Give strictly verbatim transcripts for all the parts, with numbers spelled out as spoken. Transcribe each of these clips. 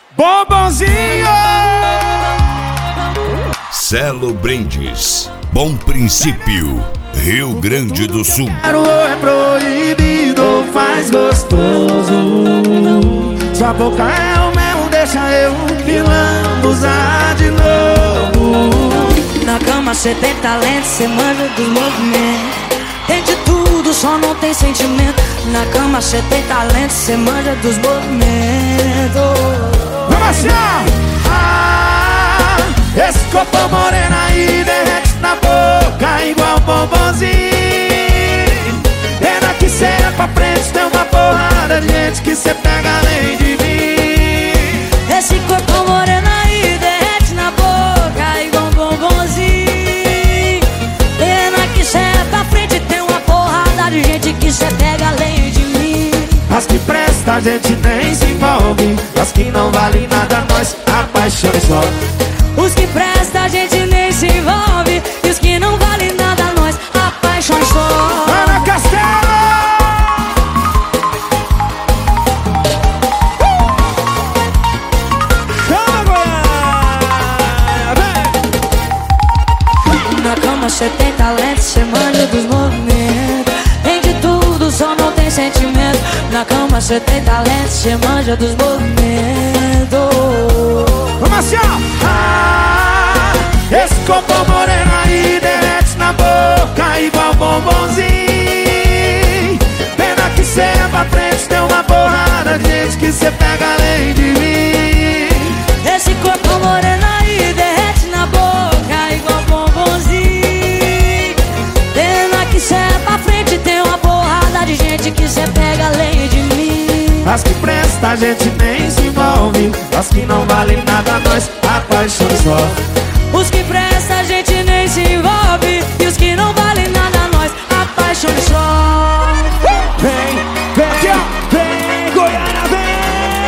Bombonzinho! Celo Brindes, Bom Princípio, Rio Grande do Sul. É proibido, faz gostoso. Sua boca é o mel, deixa eu pilando, usar de novo. Na cama cê tem talento, cê manja dos movimentos. Tem de tudo, só não tem sentimento. Na cama cê tem talento, cê manja dos movimentos. Vamos achar! Ah, esse corpo moreno aí derrete na boca igual bombonzinho. Pena que cê é pra frente, tem uma porrada de gente que cê pega além de mim. Esse corpo moreno aí derrete na boca igual bombonzinho. Pena que cê é pra frente, tem uma porrada de gente que cê pega além de mim. As que presta a gente nem se envolve, as que não valem nada nós apaixonamos só. Os que presta a gente nem se envolve, e os que não valem nada nós apaixonamos só. Ana Castelo! Chama, Na cama cê tem talento, cê manja dos movimentos. Tem de tudo, só não tem sentimento. Na cama cê tem talento, cê manja dos movimentos. Vamos assim, ó! Ah, esse corpo moreno aí derrete na boca igual bombonzinho. Pena que cê é pra frente, tem uma porrada de gente que cê pega além de mim. Esse corpo moreno aí derrete na boca igual bombonzinho. Pena que cê é pra frente, tem uma porrada de gente que cê pega além de mim. As que presta a gente nem se envolve, as que não valem nada nós apaixonamos só. Os que presta a gente nem se envolve, e os que não valem nada nós apaixonamos só. Vem, vem aqui, ó, vem, Goiânia, vem!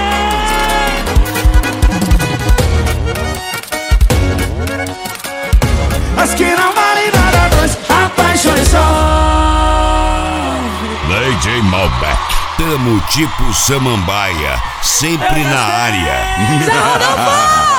As que não valem nada nós apaixonamos só. D J Malbec, tamo tipo Samambaia, sempre na área. Não, não vai!